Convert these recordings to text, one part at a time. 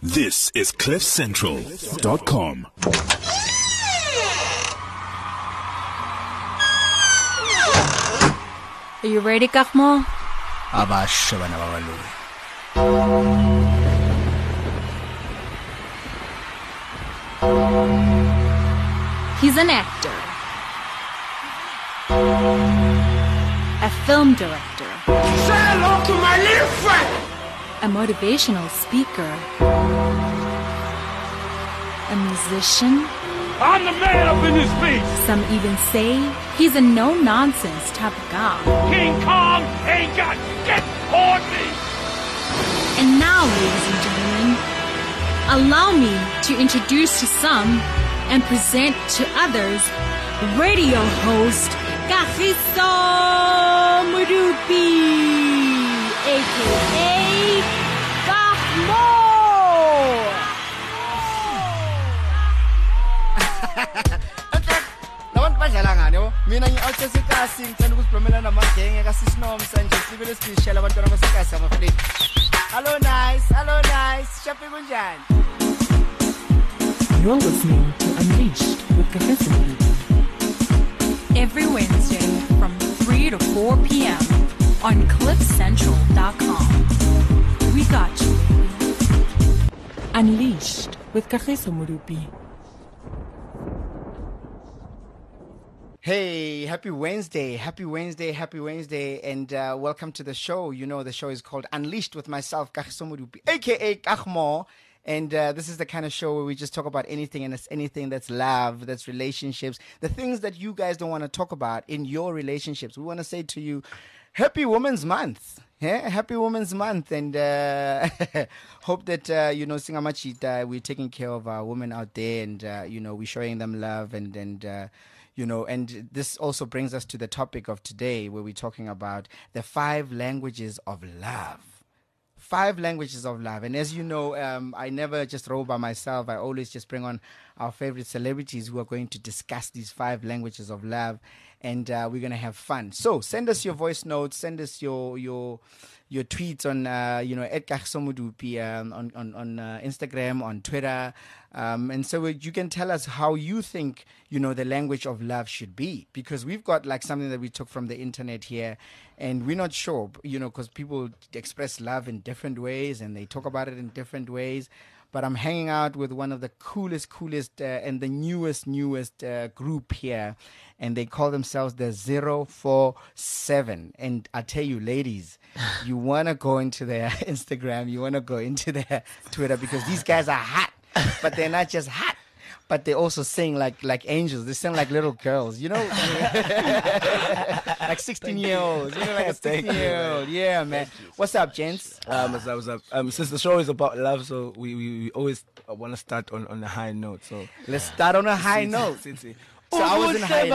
This is CliffCentral.com. Are you ready, Kakmo? Abasha bana babalungu. He's an actor, a film director, Say hello to my little friend. a motivational speaker, a musician. I'm the man up in this beast. Some even say he's a no-nonsense type of guy. King Kong ain't got shit on me. And now, ladies and gentlemen, allow me to introduce to some and present to others radio host Kagiso Modupi, aka Kakmo. Labantu badlala ngani yabo? Mina ngi-outsesikasi ngicela ukusibromela namagenge kasisinomsa nje sibele sibishela abantwana basekasi amafleti. Hello nice. Shapi kunjani? You're listening to Unleashed with Kagiso Modupi. Every Wednesday from 3 to 4 p.m. on CliffCentral.com. We got you, baby. Unleashed with Kagiso Modupi. Hey, happy Wednesday, and welcome to the show. You know, the show is called Unleashed with myself, Kagiso Modupi, aka Kakmo. And this is the kind of show where we just talk about anything, and it's anything that's love, that's relationships, the things that you guys don't want to talk about in your relationships. We want to say to you, Happy Women's Month. Yeah, Happy Women's Month, and hope that Singamachita, we're taking care of our women out there, and we're showing them love, and this also brings us to the topic of today, where we're talking about the 5 languages of love. 5 languages of love. And as you know, I never just roll by myself. I always just bring on our favorite celebrities who are going to discuss these 5 languages of love, and we're going to have fun. So send us your voice notes, send us your tweets on at Kagiso Modupi on Instagram, on Twitter, and so you can tell us how you think the language of love should be, because we've got like something that we took from the internet here, and we're not sure, because people express love in different ways and they talk about it in different ways. But I'm hanging out with one of the coolest, and the newest group here, and they call themselves the 047. And I tell you, ladies, you want to go into their Instagram, you want to go into their Twitter, because these guys are hot, but they're not just hot, but they also sing like angels. They sing like little girls, like 16-year-olds, like a 16-year-old. Yeah, man. What's up, gents? What's up? Since the show is about love, so we always want to start on a high note. So let's start on a high note. So I was in high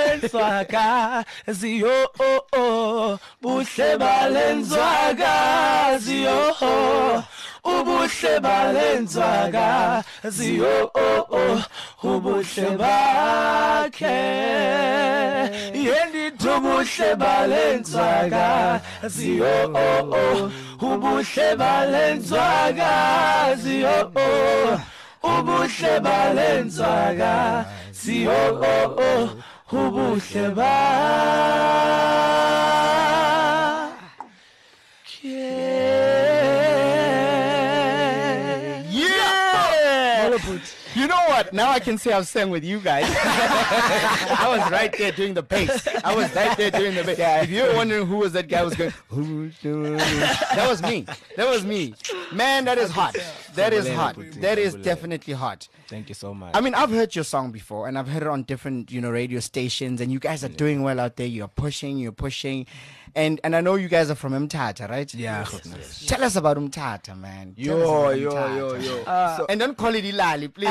note. Ubuhle balenzaka ziyo ubuhle bakhe yendithi ubuhle balenzaka ziyo ubuhle balenzaka ziyo ubuhle balenzaka ziyo ubuhle bakhe. You know what? Now I can say I've sang with you guys. I was right there doing the bass. Yeah. If you were wondering who was that guy who was going, that was me. Man, that is hot. That is hot. That is definitely hot. Thank you so much. I mean, I've heard your song before, and I've heard it on different, radio stations, and you guys are doing well out there. You're pushing. And I know you guys are from Mthatha, right? Yeah. Yes. Tell us about Mthatha, man. Yo. And don't call it Ilali, please.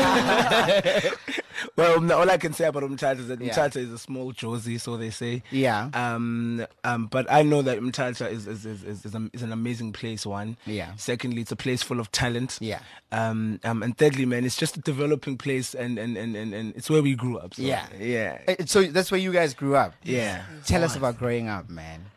Well, all I can say about Mthatha is that Mthatha is a small Josie, so they say. Yeah. But I know that Mthatha is an amazing place. One. Yeah. Secondly, it's a place full of talent. Yeah. And thirdly, man, it's just a developing place, and it's where we grew up. So, yeah. Yeah. So that's where you guys grew up. Yeah. Tell us about growing up, man.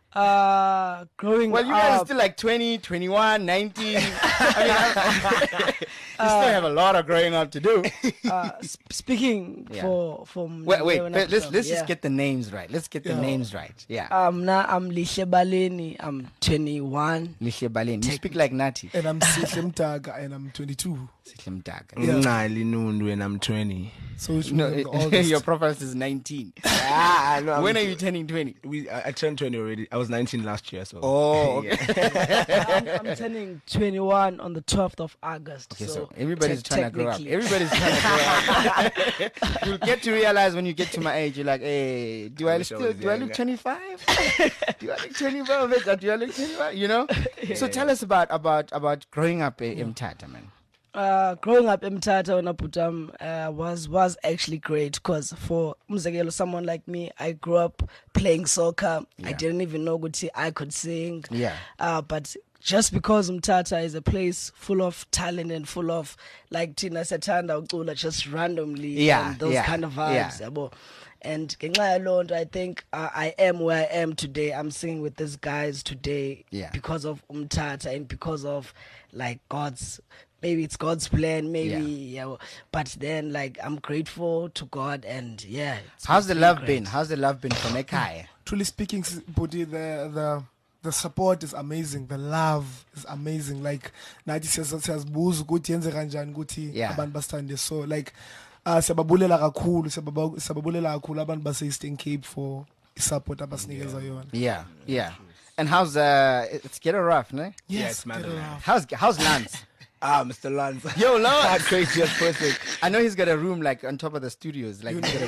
Growing Well, you guys are up, still like 20, 21, 19. I mean, you still have a lot of growing up to do. speaking Yeah. for Wait, when I let's was, just yeah. get the names right. Let's get the names right. Yeah. Now I'm Lihle Baleni. I'm 21. Lihle Baleni. You speak like Nati. And I'm Sihle Mtaga, and I'm 22. Sihle Mtaga. Ncali Nundu and I'm 20. So which No, means all this. your profile says 19. No, When are you turning 20? I turned 20 already. I was 19 last year, so. Oh, okay. I'm turning 21 on the 12th of August. Okay, so everybody's trying to grow up. technically. Everybody's trying to grow up. You'll get to realize when you get to my age, you're like, hey, do I wish I still was do I look younger. 25? Do I look 25? Do I look 25? You know? So tell us about growing up in Mthatha, man. Growing up in Mthatha Naputam was actually great because for umzekelo, someone like me, I grew up playing soccer. I didn't even know I could sing. Yeah. But just because Mthatha is a place full of talent and full of like Tina Satanda Ucula just randomly Yeah, and those yeah, kind of vibes. yeah. Yabo. And ngenxa yalonto, I think I am where I am today. I'm singing with these guys today because of Mthatha and because of like maybe it's God's plan, maybe but then like I'm grateful to God and How's the been love great. been? How's the love been from Ekhaya? Truly speaking, Budi, the support is amazing. The love is amazing. Like nathi siyazibuza ukuthi yenze kanjani ukuthi abantu basithande. So like siyababulela kakhulu abantu base Eastern Cape for support abasinikeza yona. Yeah. And how's it's Ghetto Rough, no? Yes, man. How's Lance? Mr. Lance. Yo, Lance. Not craziest person. I know he's got a room like on top of the studios, like he's got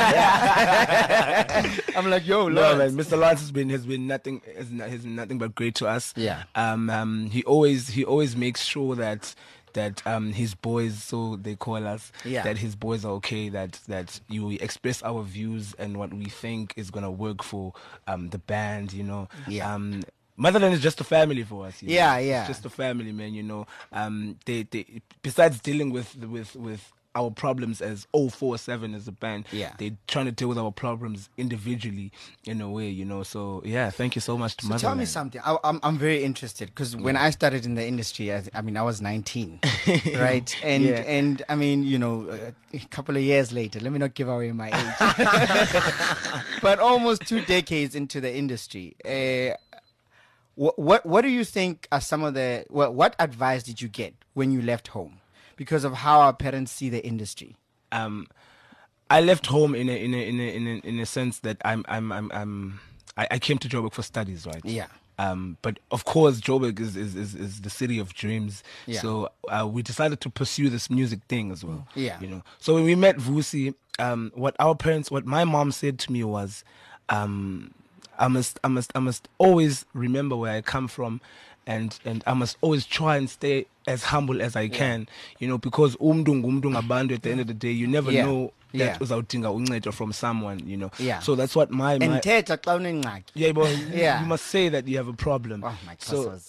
a bed. I'm like, yo, No, Lance. man, Mr. Lance has been nothing but great to us. Yeah. He always makes sure that his boys, so they call us, that his boys are okay, that you express our views and what we think is gonna work for the band, you know. Yeah. Motherland is just a family for us. You know? Yeah. It's just a family, man. You know. They besides dealing with our problems as 047 as a band, they're trying to deal with our problems individually in a way, you know. So thank you so much to So Motherland. tell me something. I'm very interested because when I started in the industry, I mean, I was 19, right? And I mean, you know, a couple of years later, let me not give away my age, but almost 2 decades into the industry. What do you think are some of the what advice did you get when you left home because of how our parents see the industry? I left home in a sense that I came to Joburg for studies, right? Yeah. But of course, Joburg is the city of dreams. Yeah. So we decided to pursue this music thing as well. Yeah. You know. So when we met Vusi, what my mom said to me was, I must always remember where I come from, and I must always try and stay as humble as I can, you know, because umdu ngabantu at the end of the day, you never know that uzawudinga uncedo from someone, you know. Yeah. So that's what my And thetha xa unengxaki. but you must say that you have a problem. Oh my So God.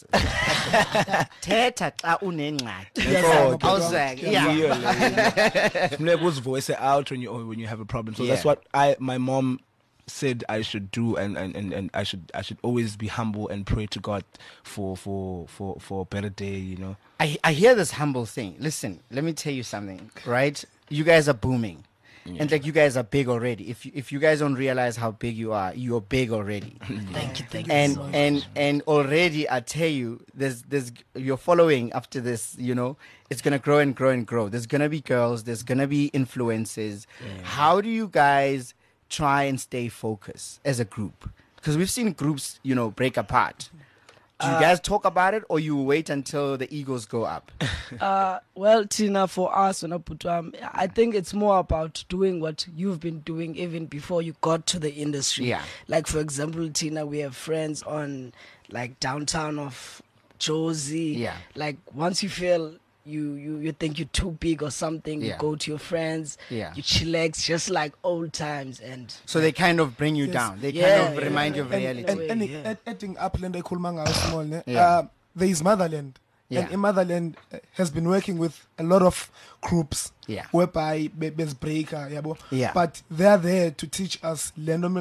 Thetha xa unengxaki. Oh, Awuzeke. Yeah. Funeka voice it out when you have a problem. So that's what my mom said I should do, and I should always be humble and pray to God for a better day, you know. I hear this humble thing. Listen, let me tell you something, right? You guys are booming. And like you guys are big already. If you guys don't realize how big you are, you're big already. Thank you. And already I tell you, there's you're following after this, you know, it's gonna grow and grow and grow. There's gonna be girls, there's gonna be influences. How do you guys try and stay focused as a group? Because we've seen groups, you know, break apart. Do you guys talk about it, or you wait until the egos go up? Well, Tina, for us, I think it's more about doing what you've been doing even before you got to the industry. Yeah. Like, for example, Tina, we have friends on, like, downtown of Josie. Yeah. Like, once you feel you think you're too big or something, you Yeah. go to your friends, Yeah. you chillax, just like old times. And So they kind of bring you Yes. down. They Yeah, kind of remind you of reality. and- And Yeah. adding up Lenda Kulmanga small, Yeah. there is Motherland. And in Motherland has been working with a lot of groups whereby best breaker, but they're there to teach us.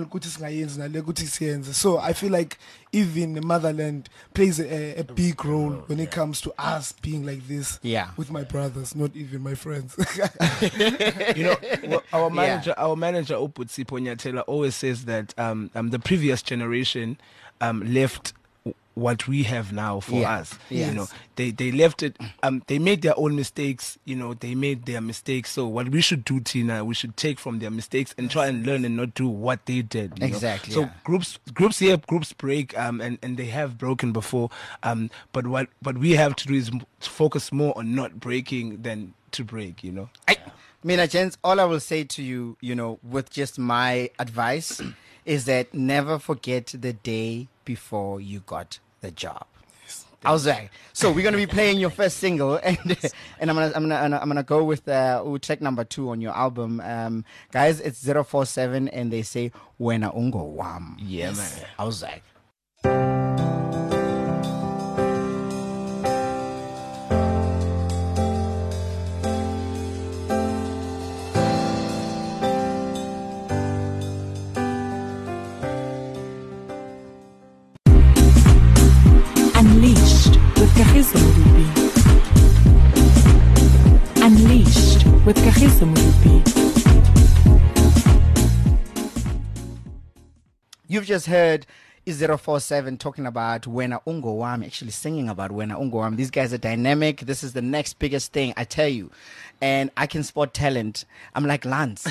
So I feel like even Motherland plays a big role when it comes to us being like this with my brothers, not even my friends. Our manager Oputsi Ponyatela always says that the previous generation left what we have now for us. They left it, they made their own mistakes, they made their mistakes. So what we should do, Tina, we should take from their mistakes and try and learn and not do what they did. Exactly. So groups break, and they have broken before. But what we have to do is focus more on not breaking than to break, Mina gents, all I will say to you, with just my advice is that never forget the day before you got the job. I was like, so we're gonna be playing your first single, and I'm gonna go with track number 2 on your album, guys. It's 047, and they say Wena Ungo Wam. Man. I was like. Unleashed with Kagiso Morupi. Unleashed with Kagiso Morupi. You've just heard is047 talking about Wena Ungo Wam, actually singing about Wena Ungo Wam. These guys are dynamic. This is the next biggest thing, I tell you. And I can spot talent. I'm like Lance.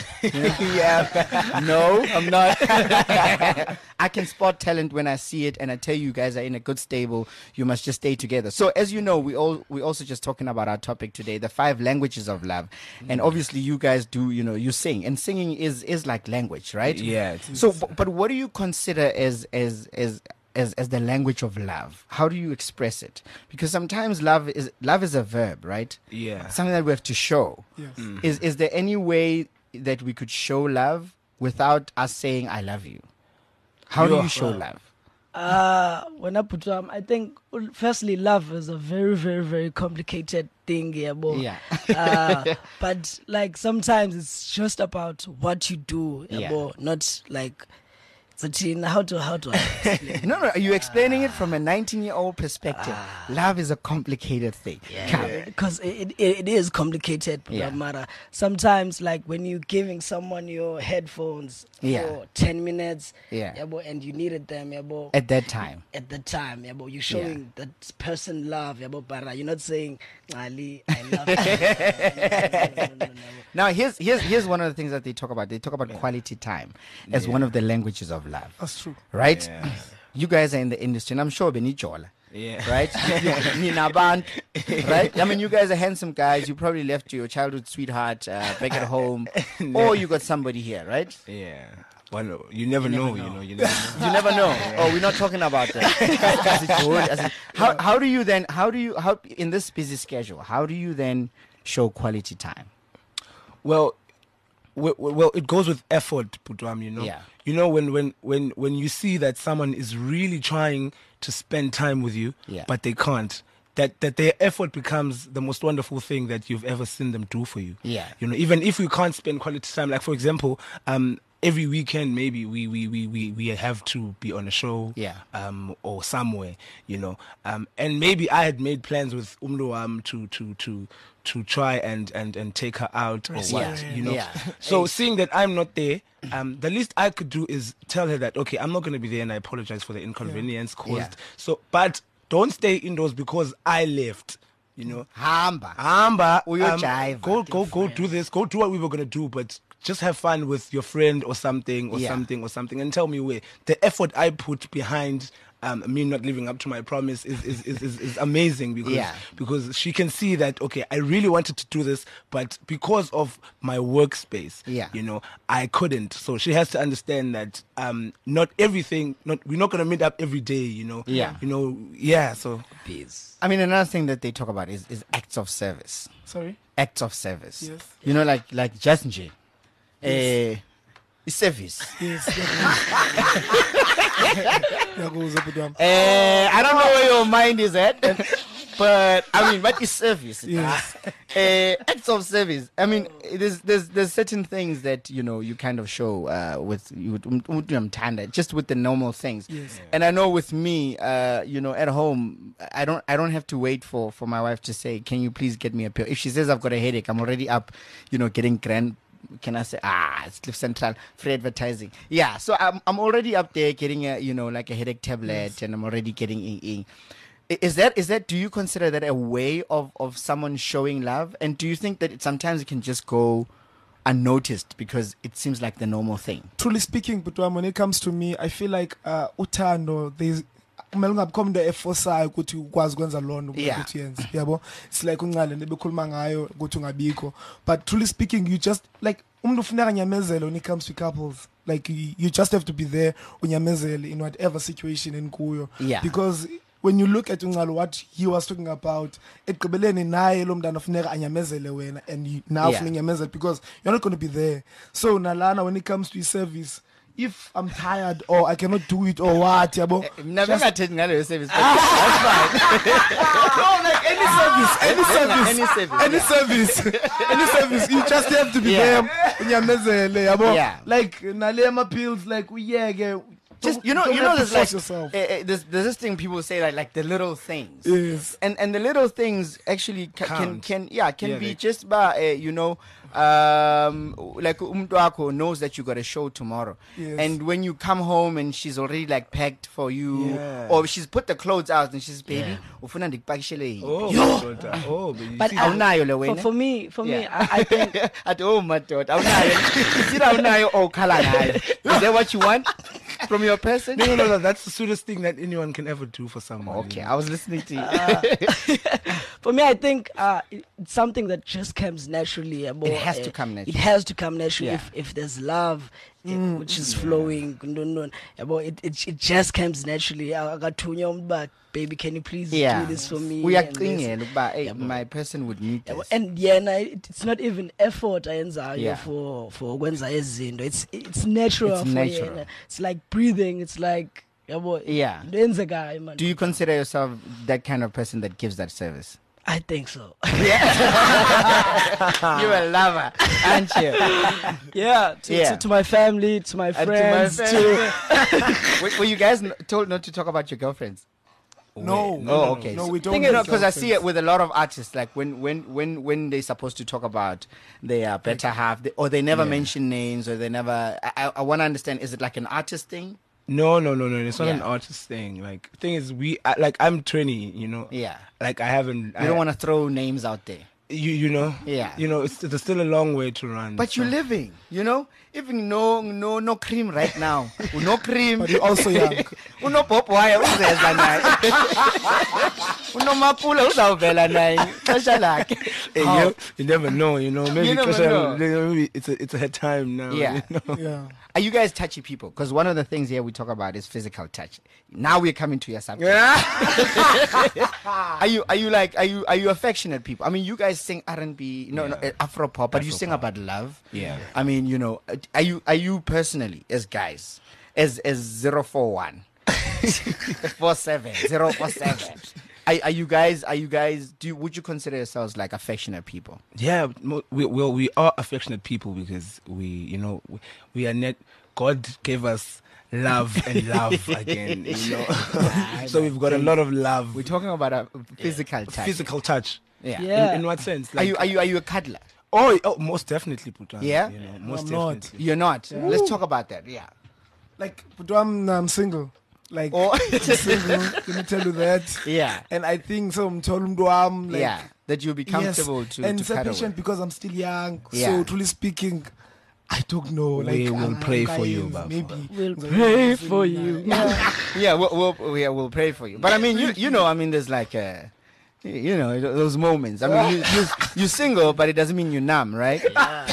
No, I'm not. I can spot talent when I see it, and I tell you guys are in a good stable. You must just stay together. So as you know, we also just talking about our topic today, the 5 languages of love. And obviously you guys do, you sing, and singing is like language, right? Yeah. So, but what do you consider as the language of love? How do you express it? Because sometimes love is a verb, right? Yeah. Something that we have to show. Yes. Is there any way that we could show love without us saying I love you? How do you show love? When I put I think firstly love is a very, very, very complicated thing, but like sometimes it's just about what you do, not like how to explain? No, are you explaining it from a 19-year-old perspective? Love is a complicated thing. Because it is complicated, Mara. Sometimes, like when you're giving someone your headphones for 10 minutes, and you needed them, at that time, you're showing that person love, but you're not saying, Ali, I love you. No. Now, here's one of the things that they talk about. They talk about quality time as one of the languages of love. That's true. Right? Yeah. You guys are in the industry, and I'm sure Benijola. Yeah. Right? Right? I mean, you guys are handsome guys. You probably left your childhood sweetheart back at home, or you got somebody here, right? Yeah. Well, you never know. You never know. You never know. Oh, we're not talking about that. How do you in this busy schedule, how do you then show quality time? Well, it goes with effort, Putwam, Yeah. When you see that someone is really trying to spend time with you, but they can't, that their effort becomes the most wonderful thing that you've ever seen them do for you. Yeah. Even if we can't spend quality time, like for example, every weekend maybe we have to be on a show, or somewhere, and maybe I had made plans with Umluam to try and take her out or what, So seeing that I'm not there, the least I could do is tell her that, okay, I'm not going to be there, and I apologize for the inconvenience caused. So, but don't stay indoors because I left. Hamba. Go do this. Go do what we were going to do, but just have fun with your friend or something, and tell me where. The effort I put behind me not living up to my promise is amazing, because she can see that, okay, I really wanted to do this, but because of my workspace, I couldn't. So she has to understand that not everything, we're not going to meet up every day, So peace. I mean, another thing that they talk about is acts of service. Sorry? Acts of service. Yes. Like just Nje. Service. Yes. I don't know where your mind is at, But I mean, what is service? Yes. Acts of service. I mean, there's certain things that you kind of show just with the normal things. Yes. And I know with me, at home, I don't have to wait for my wife to say, "Can you please get me a pill?" If she says I've got a headache, I'm already up, getting grand. Can I say it's Cliff Central free advertising? Yeah, so I'm already up there getting a like a headache tablet, and I'm already getting in. Is that? Do you consider that a way of someone showing love? And do you think that sometimes it can just go unnoticed because it seems like the normal thing? Truly speaking, but when it comes to me, I feel like uthando there's kumele ungabikhomda efosayo ukuthi ukwazi ukwenza lonto ukuthi yenze yabo. It's like uncale nebekhuluma ngayo ukuthi ungabikho, but truly speaking, you just like umuntu ufuneka nyamezelo when it comes to couples. Like you just have to be there unyamezele in whatever situation enkuyo, because when you look at uncalo what he was talking about, ekugqibeleni naye lo mntana ufuneka anyamezele wena, and you now ufuna nyamezele because you're not going to be there. So nalana when it comes to service, if I'm tired or I cannot do it or what, yabo. Never taking ngalo service. That's fine. No, like any service, you just have to be there. Unyamezele, yabo. Like nalema pills, like uyeke. Just there's like there's this thing people say like the little things. Yes. And the little things actually can be just by like umntwako knows that you got a show tomorrow, and when you come home and she's already like packed for you, or she's put the clothes out and she's baby ufuna ndikupakishele but for me I think at my daughter awunayo okhala ngayo. Is that what you want from your person? No, that's the sweetest thing that anyone can ever do for someone. Okay, I was listening to you. For me, I think it's something that just comes naturally. It has to come naturally. It has to come naturally if there's love which is flowing. It just comes naturally. I got to baby, can you please do this for me? We are thinking, but my person would need this. And it's not even effort for Gwenza Ezindo. It's natural. It's natural. It's like breathing. It's like do you consider yourself that kind of person that gives that service? I think so. You're a lover, aren't you? To my family, to my friends. Were you guys told not to talk about your girlfriends? No. Oh, okay. No, we don't. Because I see it with a lot of artists, like when they're supposed to talk about their better half, or they never mention names, or they never. I want to understand: is it like an artist thing? No. It's not an artist thing. Like, the thing is, I'm 20, Yeah. Like, I haven't. You don't want to throw names out there. Yeah. There's still a long way to run. But you're living, even no cream right now. No cream. But you're also young. Uno popwaya uzeza naye. Uno mapula uzawuvela naye. Xesha lakhe. You never know, maybe You never know. Maybe it's a time now. Yeah. Yeah. Are you guys touchy people? Because one of the things here we talk about is physical touch. Now we're coming to your subject. Are you affectionate people? I mean, you guys sing R&B, Afro pop, but you sing about love. Yeah. I mean, are you personally as guys as 041 47 047? Are you guys? Would you consider yourselves like affectionate people? Yeah, we are affectionate people because we are net. God gave us love and love again, So we've got a lot of love. We're talking about a physical touch. Physical touch. Yeah. In what sense? Like, are you a cuddler? Oh, most definitely, Putan. Yeah? Most I'm not. definitely. You're not. Yeah. Let's talk about that. Yeah. Like, but I'm single. Like, single. Let me tell you that. Yeah. And I think so. I'm told like, that you'll be comfortable to and cuddle patient with. because I'm still young. Yeah. So truly speaking, I don't know. We like, will pray for you, Baba. Maybe We'll pray for you. Yeah, we'll pray for you. But I mean, there's like those moments. I mean, you're single, but it doesn't mean you're numb, right?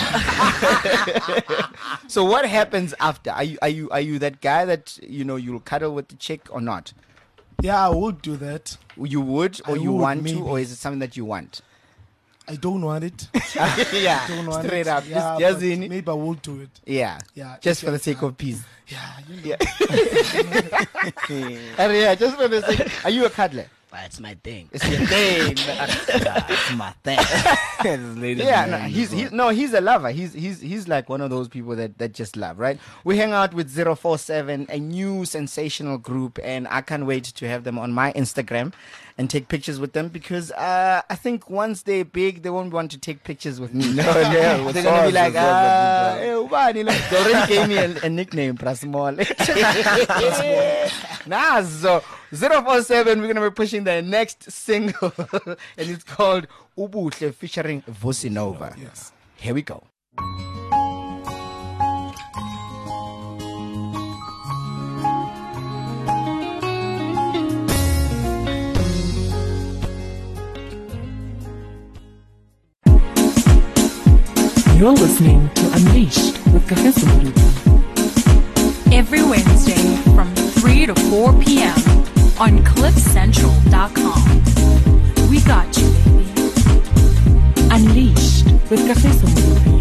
So what happens after? Are you that guy that you'll cuddle with the chick or not? Yeah, I would do that. You would, or you would, want maybe. to, or is it something that you want? I don't want it. Yeah, I don't want straight it. up. Yeah, just but in it. maybe I will do it. Yeah, Yeah, just if for the you sake have of peace. Yeah, Yeah. Yeah, just for the sake. Are you a cuddler? That's my thing. It's your thing. It's my thing. He's a lover. He's like one of those people that just love, right? We hang out with 047, a new sensational group, and I can't wait to have them on my Instagram and take pictures with them because I think once they're big, they won't want to take pictures with me. They're gonna be like, hey, Ubani, look, they already gave me a nickname, Prasmall. Nah, so 047, we're gonna be pushing their next single, and it's called Ubuhle featuring Vusinova. Yes. Here we go. You're listening to Unleashed with Kagiso Moruti. Every Wednesday from 3 to 4 p.m. on CliffCentral.com. We got you, baby. Unleashed with Kagiso Moruti.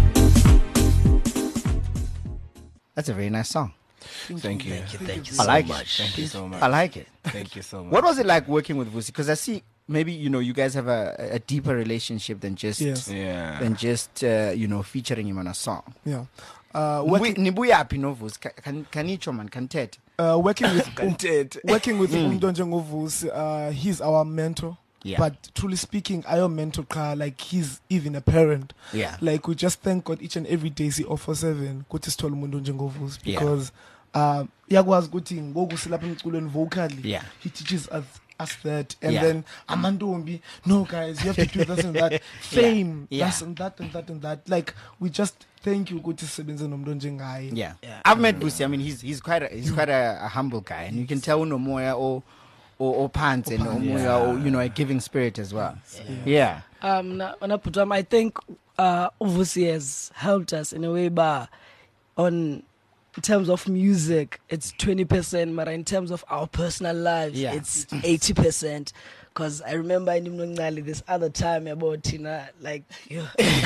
That's a very nice song. Thank you. Thank you I so like much. it. Thank you so much. I like it. Thank you so much. What was it like working with Vusi? Because I see maybe you guys have a deeper relationship than just Yeah. featuring him on a song. Yeah. Nibuyaphi no Vusi? Kanitsho man, kantete. Working with Content. working with Umntu Njengovusi, he's our mentor. Yeah. But truly speaking, I am mentor like he's even a parent. Yeah. Like we just thank God each and every day C047 kuthi sithola umuntu Njengovusi Yeah. because yakwazi ukuthi ngoku silapha emculweni vocally. Yeah. He teaches us that, and Yeah. then amantombi, no guys, you have to do this and that. Fame, Yeah. this and that and that and that. Like we just thank you ukuthi sisebenze nomuntu onjengaye. Yeah. I've met Vusi. I mean, he's quite a humble guy, and you can tell unomoya or pants and umoya or a giving spirit as well. Yeah. I think Uvusi has helped us in a way, but in terms of music, it's 20%, but in terms of our personal lives, it's 80%. Because I remember in Imnongali this other time about Tina, like, we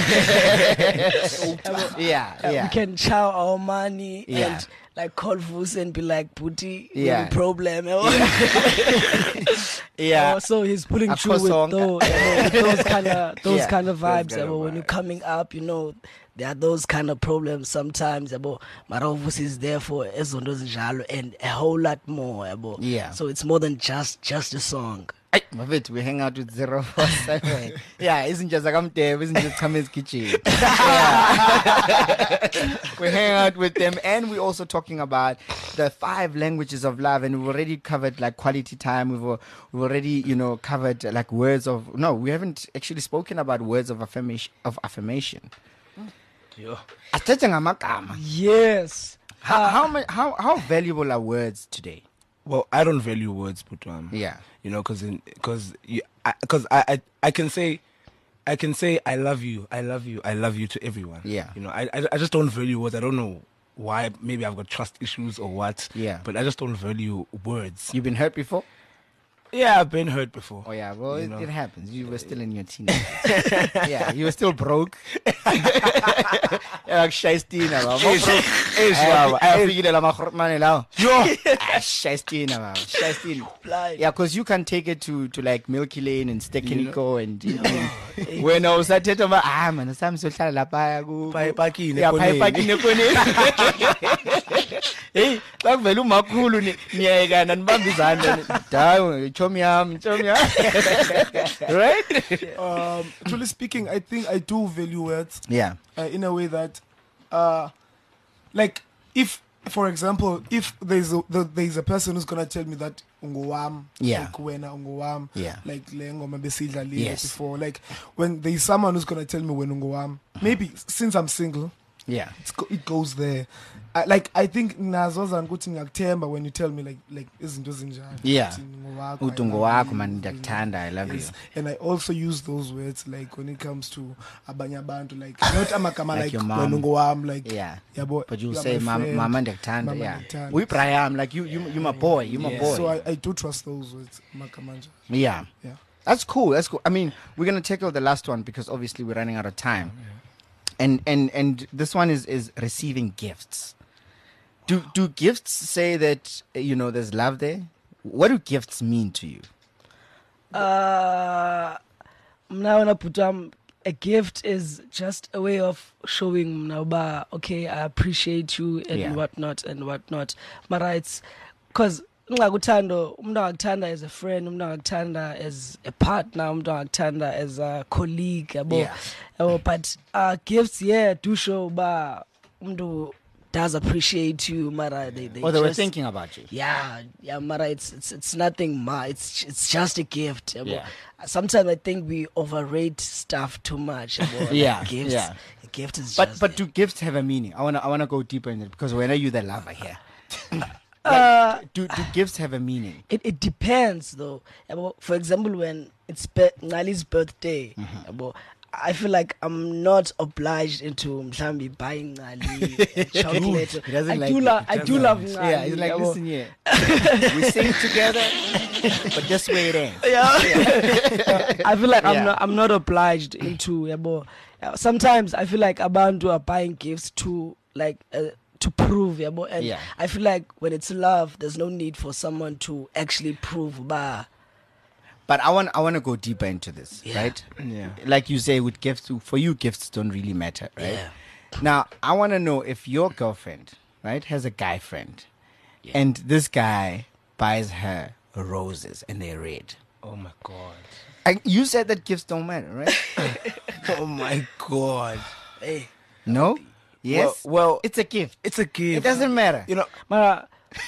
can chow our money and like call Vusi and be like, Puti, we have a problem. So he's pulling through with those kind of vibes. When you're coming up, there are those kind of problems sometimes. Vusi is there for Ezondo Njalo and a whole lot more. So it's more than just a song. We hang out with 047. Isn't just like I'm there, isn't just Kame's kitchen. We hang out with them, and we're also talking about the 5 languages of love, and we've already covered like quality time. We've already covered like words of we haven't actually spoken about words of affirmation. Yes. How valuable are words today? Well, I don't value words, but because I can say I love you to everyone. Yeah. I just don't value words. I don't know why. Maybe I've got trust issues or what. Yeah. But I just don't value words. You've been hurt before? Yeah, I've been hurt before. Oh yeah, well it happens. You were still in your teenage years. Yeah, you were still broke. Like Shaistina, yeah, because you can take it to like Milky Lane and Stekeniko and when I was at it, man, some social lapaya go. Hey, like velu makulu niyeka nanibambizana dawo chomiam right. Truly speaking, I think I do value words. Yeah. In a way that like if for example if there's a person who's gonna tell me that ungowam, like wena ungowam, like le ngoma besidlalile before, like when there's someone who's gonna tell me when ungowam, maybe since I'm single, it goes there. I think nazoza ukuthi ngiyakuthemba when you tell me like izinto zinjani. Utungo wako man ndiyakuthanda, I love you. And I also use those words like when it comes to abanye abantu, like not amagama like wenungo wam, like yabo, but you say mama ndiyakuthanda. We Brian, like you my boy, you my boy. So I do trust those words makamanja. Yeah. That's cool. I mean, we're going to tackle the last one because obviously we're running out of time. And this one is receiving gifts. Do gifts say that there's love there? What do gifts mean to you? Now when I put a gift is just a way of showing now, okay, I appreciate you and whatnot. Mara, it's because ungakuthanda umuntu angakuthanda as a friend, umuntu angakuthanda as a partner, umuntu angakuthanda as a colleague, yabo. But gifts, do show umuntu does appreciate you, Mara. They were thinking about you. Yeah, Mara. It's nothing, it's just a gift. Yeah. Sometimes I think we overrate stuff too much. Gifts. Yeah. A gift is but do gifts have a meaning? I wanna go deeper in it because when are you the lover here? Do gifts have a meaning? It depends though. For example, when it's Nali's birthday, I feel like I'm not obliged into Mhlambi buying Nali chocolate. I do love Nali. Yeah, he's like, listen here. We sing together, but just wait in. I feel like I'm not obliged into sometimes I feel like abantu are buying gifts to to prove, and I feel like when it's love, there's no need for someone to actually prove. But I want to go deeper into this, right? Yeah. Like you say, with gifts, for you, gifts don't really matter, right? Yeah. Now, I want to know if your girlfriend, right, has a guy friend, and this guy buys her roses and they're red. Oh my God. You said that gifts don't matter, right? Oh my God. Hey. No? Yes. Well, it's a gift. It's a gift. It doesn't matter. Mara,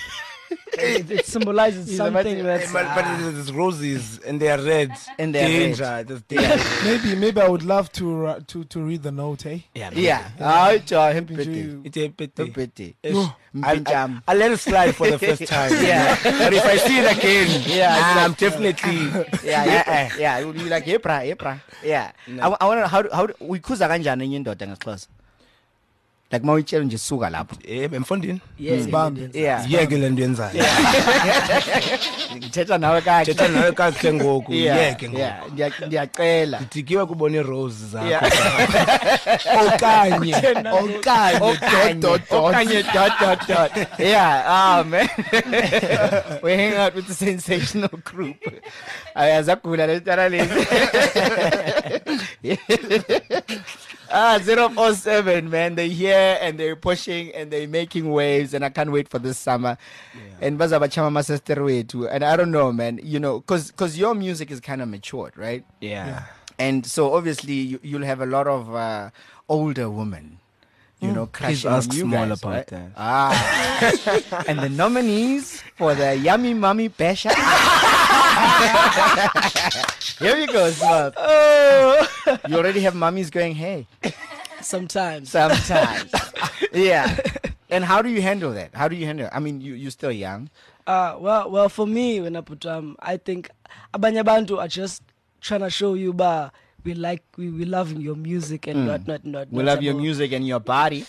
it symbolizes something that's... But it's roses and they are red. And they are danger. red. There's danger. Maybe I would love to read the note, eh? Yeah. It's a pity. I'll let it slide for the first time. But if I see it again, I'm definitely... Yeah. You'll be like, Epra. Yeah. No. I want to how we kuza kanjani indoda ngesixhosa? Like mawitshela nje suka lapho. Emfondini. Yeke le nto yenzayo. Ngithetha nawe kahle ngoku. Yeke ngoku. Ndiyacela. Ndidikiwe kubona iroses zakho. Okanye. Yeah, man. We hang out with the sensational group. Ayazakula le tara lezi. 047, man. They're here and they're pushing and they're making waves, and I can't wait for this summer. And bazabachama my sister way too. And I don't know, man. You know, because your music is kind of matured, right? Yeah. And so obviously you'll have a lot of older women, crushing on you guys, about right? that. And the nominees for the Yummy Mummy Besha. Here we go, Smart. You already have mummies going, hey. Sometimes. Yeah. And how do you handle that? I mean, you're still young. Well, for me, when I put I think abanye abantu are just trying to show you we love your music and not. We love your music and your body.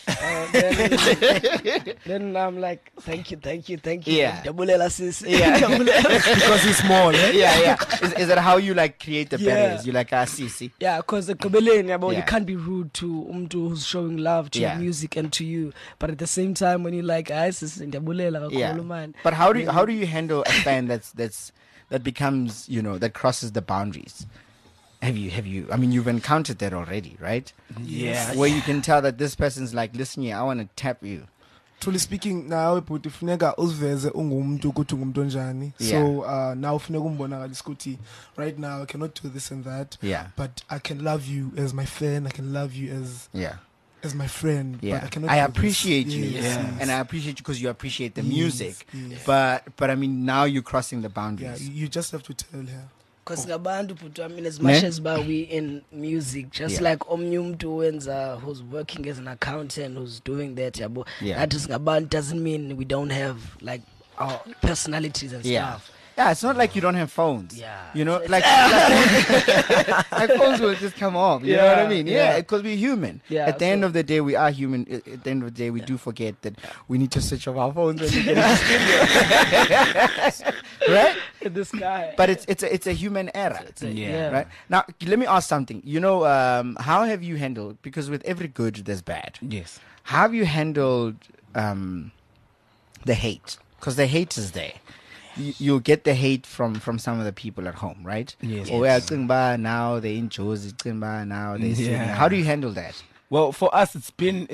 Then I'm like, thank you. Yeah. Dabulela sis. Yeah. Because he's small, eh? Yeah. Is that how you create the barriers? You sisi? Yeah, because the Kobeleni, you can't be rude to umtu who's showing love to your music and to you. But at the same time, when you sis dabulela man. But how do you handle a fan that becomes, that crosses the boundaries? Have you? I mean, you've encountered that already, right? Yeah. Where you can tell that this person's like, listen here, I want to tap you. Truly speaking, now ufuneka uziveze ungumuntu ukuthi ungumuntu onjani. So now ufuneka umbonakalise ukuthi right now I cannot do this and that. Yeah. But I can love you as my fan. I can love you as my friend. Yeah. But I cannot. I appreciate you. Yes. And I appreciate you because you appreciate the music. Yes. But I mean, now you're crossing the boundaries. Yeah. You just have to tell her. Because as much as we in music, just like Omnyum who's working as an accountant, who's doing that, that doesn't mean we don't have our personalities and stuff. Yeah, it's not like you don't have phones. Yeah. Like phones will just come off. You know what I mean? Yeah, because we're human. Yeah, at the end of the day, we are human. At the end of the day, we do forget that we need to switch off our phones when we get in the studio. Right? This guy. But it's a human error. Right? Now, let me ask something. How have you handled, because with every good, there's bad. Yes. How have you handled the hate? Because the hate is there. you'll get the hate from some of the people at home, right? Yes. Or now they're in Jozi, now they're singing. How do you handle that? Well, for us, it's been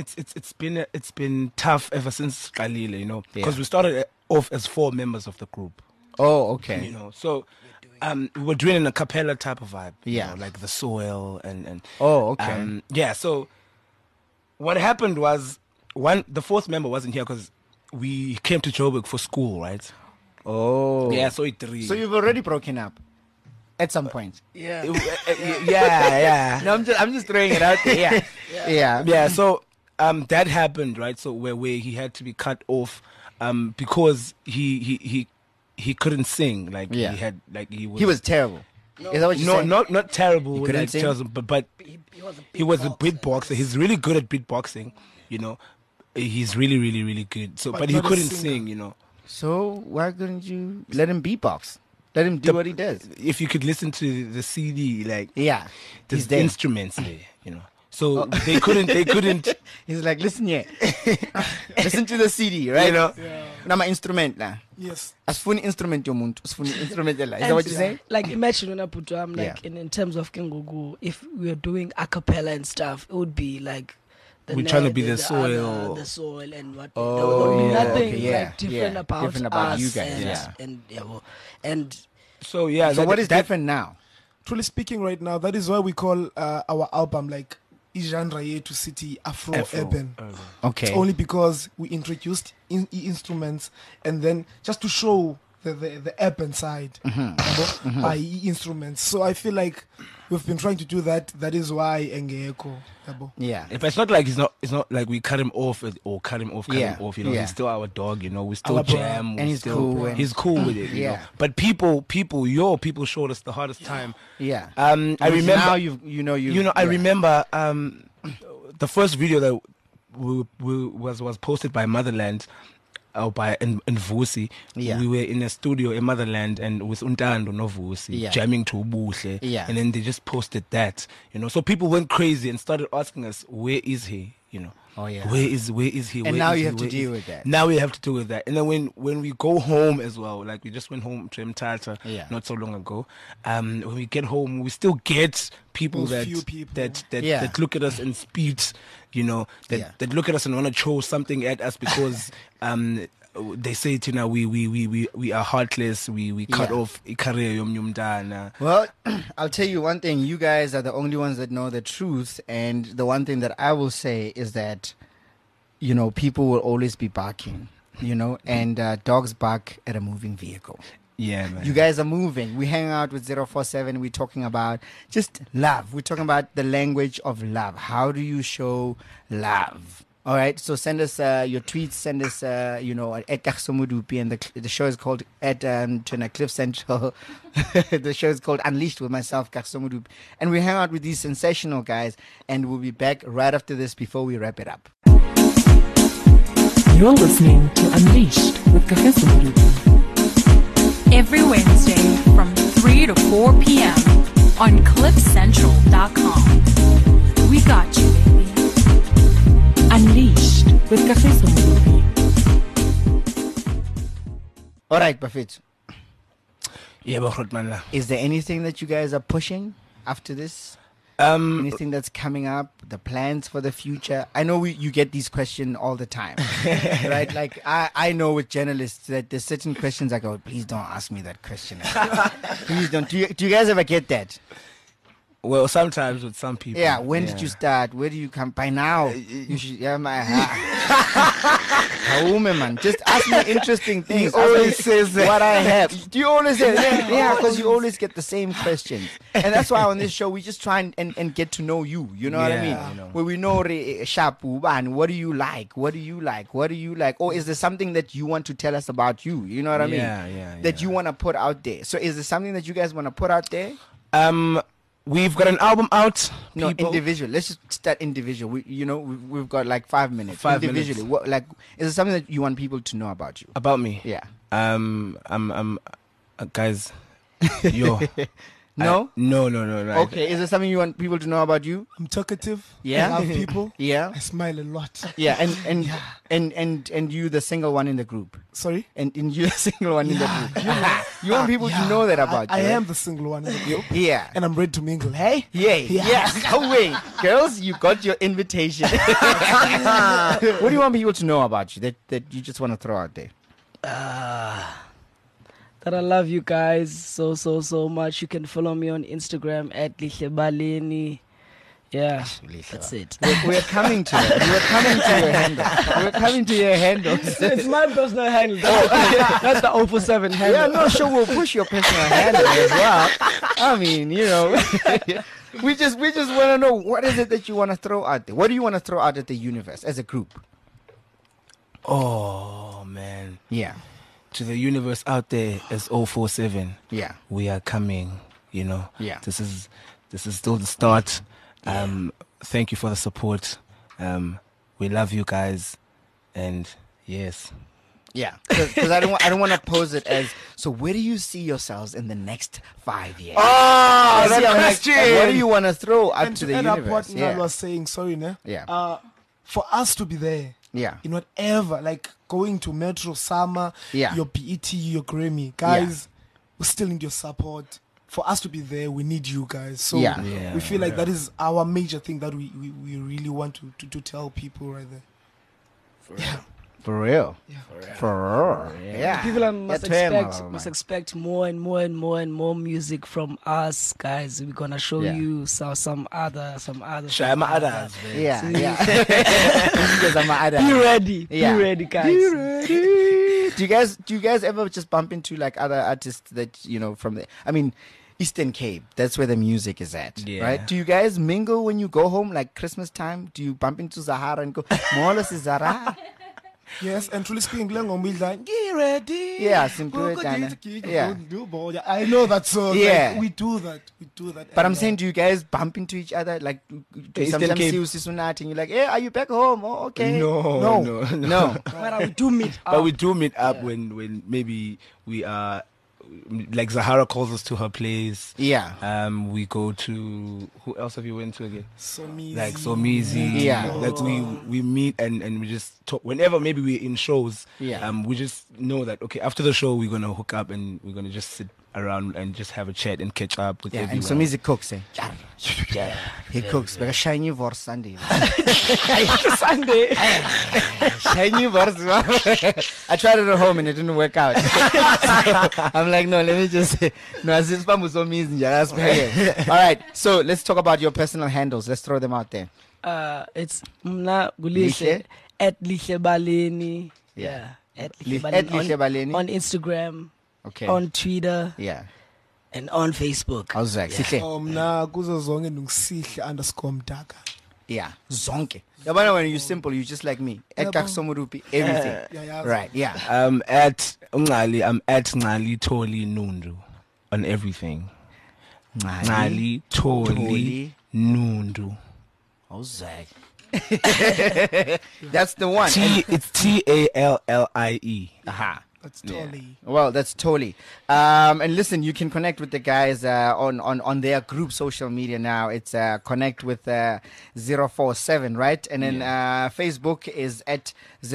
tough ever since Kalile, you know, because we started off as 4 members of the group. Oh, okay. You know, so we were doing a cappella type of vibe, yeah, you know, like the soil and. Oh, okay. Yeah. So what happened was the 4th member wasn't here because we came to Joburg for school, right? Oh, yeah. So you've already broken up. At some point, yeah. No, I'm just throwing it out there. Yeah. So that happened, right? So where he had to be cut off, because he couldn't sing. Like he was terrible. No, is that what you're saying? Not terrible. He couldn't sing? But he was a beatboxer. He's really good at beatboxing. You know, he's really, really, really good. So, but he couldn't sing. You know. So why couldn't you let him beatbox? Let him do what he does. If you could listen to the CD, like there's instruments there, you know. So they couldn't. He's like, listen here, listen to the CD, right? You know, now my instrument now. Yes. As funny instrument your munt, as funny instrument. Is that what you say? Like imagine when I put like in terms of Kingugu, if we are doing a cappella and stuff, it would be like. We're trying to be the soil. The soil and what. Oh, there would be nothing like different about us you guys. And so what is different now? Truly speaking, right now, that is why we call our album like genre to city Afro urban. Okay. It's only because we introduced instruments and then just to show the urban side by instruments. So I feel like we've been trying to do that. That is why Engeko. Yeah. But it's not like it's not like we cut him off. You know, he's still our dog. You know, we still jam. And he's cool. He's cool with it. You know? But your people showed us the hardest time. Yeah. I remember. Now I remember the first video that was posted by Motherland. By in Vusi, we were in a studio in Motherland and with Untando no Vusi jamming to Ubuhle, and then they just posted that, you know. So people went crazy and started asking us, where is he? You know, where is he? And now you have to deal with that. Now we have to deal with that. And then when we go home as well, like we just went home to Mthatha not so long ago. When we get home, we still get people that look at us and spit, you know, that look at us and want to throw something at us because they say it, you know, we are heartless, we cut off career yomnyumdana. Well, I'll tell you one thing, you guys are the only ones that know the truth, and the one thing that I will say is that, you know, people will always be barking, you know, and dogs bark at a moving vehicle. Yeah, man. You guys are moving. We hang out with 047. We're talking about just love. We're talking about the language of love. How do you show love? All right. So send us your tweets. Send us, at Kaksomudupi. And the show is called at Tuna Cliff Central. The show is called Unleashed with myself, Kaksomudupi. And we hang out with these sensational guys. And we'll be back right after this before we wrap it up. You're listening to Unleashed with Kaksomudupi. Every Wednesday from 3 to 4 p.m. on CliffCentral.com. We got you, baby. Unleashed with Kagiso Modupi. All right, Buffett. Yeah, is there anything that you guys are pushing after this? Anything that's coming up, the plans for the future? I know you get these questions all the time, right? Like I know with journalists that there's certain questions I go, please don't ask me that question. Please don't. Do you guys ever get that? Well, sometimes with some people. Yeah. When did you start? Where do you come? By now, you should. Yeah, my. Man, just ask me interesting things. He always says that. What I have. Do you always say that? Yeah, because you always get the same questions, and that's why on this show we just try and get to know you. You know what I mean? Where we know Shapu and what do you like? What do you like? What do you like? Or is there something that you want to tell us about you? You know what I mean? That you want to put out there. So is there something that you guys want to put out there? We've got an album out. No, individual. Let's just start individual. We've got like 5 minutes. Individually. What, like, is there something that you want people to know about you? About me? Yeah. I'm guys. Yo. No? No. Okay, is there something you want people to know about you? I'm talkative. Yeah. I love people. Yeah. I smile a lot. Yeah, and you the single one in the group. Sorry? And you the single one in the group. You want people to know that about I you. am the single one in the group. Yeah. And I'm ready to mingle. Hey? Yeah. Oh wait, girls, you got your invitation. What do you want people to know about you that you just want to throw out there? That I love you guys so much. You can follow me on Instagram at Lihlebaleni. Yeah, that's it. We're coming to it. We're coming to your handle. We're coming to your handle. It's my personal handle. That's the 047 handle. Yeah, no, sure, we'll push your personal handle as well. I mean, you know, we just want to know, what is it that you want to throw out there? What do you want to throw out at the universe as a group? Oh man. Yeah. To the universe out there as 047. Yeah. We are coming, you know. Yeah. This is still the start. Thank you for the support. We love you guys, and yes. Yeah, because I don't want to pose it as, so where do you see yourselves in the next 5 years? Oh, that question! What do you want to throw up to the end up universe? what Nal was saying, sorry, ne? Yeah. For us to be there, in whatever, like going to Metro, Summer, your BET, your Grammy, guys, we still need your support. For us to be there, we need you guys. So we feel like that is our major thing that we really want to tell people right there. For real. For real. Yeah. People must expect more and more music from us, guys. We're gonna show you some other. Yeah. Be ready. Be ready, guys. Be ready. Do you guys ever just bump into like other artists that you know from the? I mean, Eastern Cape. That's where the music is at, right? Do you guys mingle when you go home, like Christmas time? Do you bump into Zahara and go, "Mola si Zahara"? Yes, and truly speaking, get ready. Yeah, simply. Yeah, I know that song. Yeah, like, we do that. But I'm saying, do you guys bump into each other? Like, sometimes see Sunat and you're like, "Hey, are you back home?" Oh, okay. No. But we do meet up. But we do meet up when maybe we are. Like Zahara calls us to her place. Yeah. We go to, who else have you went to again? Somizi. Like Somizi. Yeah. That we meet and we just talk. Whenever maybe we're in shows. Yeah. We just know that okay, after the show we're gonna hook up and we're gonna just sit around and just have a chat and catch up with everyone. And Somizi cooks, eh? Yeah. He cooks. Like a shiny for Sunday. Sunday. Shiny for I tried it at home and it didn't work out. I'm like, no, let me just All right, so let's talk about your personal handles. Let's throw them out there. It's Mna Gulishe at Lihlebaleni. Yeah. At Lihlebaleni on Instagram. Okay. On Twitter. Yeah. And on Facebook. How's that? Mna kuzo zonke _Mdaka. Yeah. Zonke. When you're simple, you're just like me. At Kaksomurupi, everything. Right, yeah. At Ungali, I'm at Ngali Toli Nundu on everything. Ngali Toli Nundu. How's that? That's the one. It's TALLIE. Aha. That's Toli. Well, that's Toli. And listen, you can connect with the guys on their group social media now. It's connect with 047, right? And then Facebook is at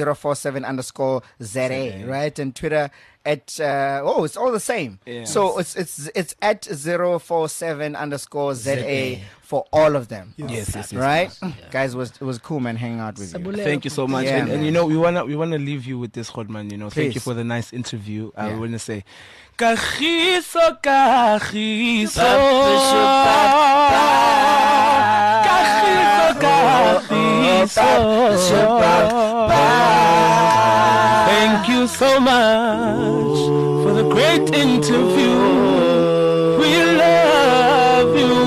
047_ZA, right? And Twitter at it's all the same. Yeah. So it's at 047_ZA for all of them. Yes. Right? Yeah. Guys, it was cool, man, hanging out with you. Thank you so much. Yeah, and you know, we wanna leave you with this, Godman. You know, Please. thank you for the nice interview. Yeah. We wanna say, Kagiso. Thank you so much for the great interview. We love you.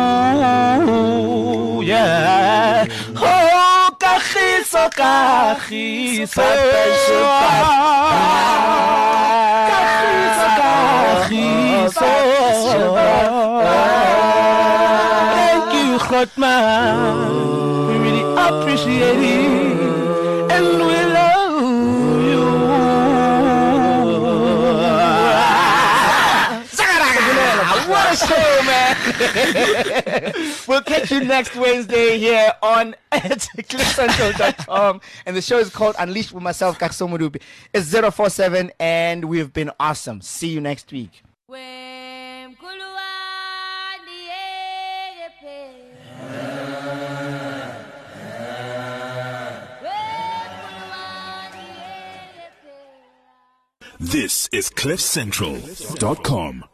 Yeah. Oh, Kagiso. Thank you, Godman. We really appreciate it. And we love you. What a show, man. We'll catch you next Wednesday here on cliffcentral.com. And the show is called Unleashed with myself, Kagiso Modupi. It's 047, and we've been awesome. See you next week. This is cliffcentral.com.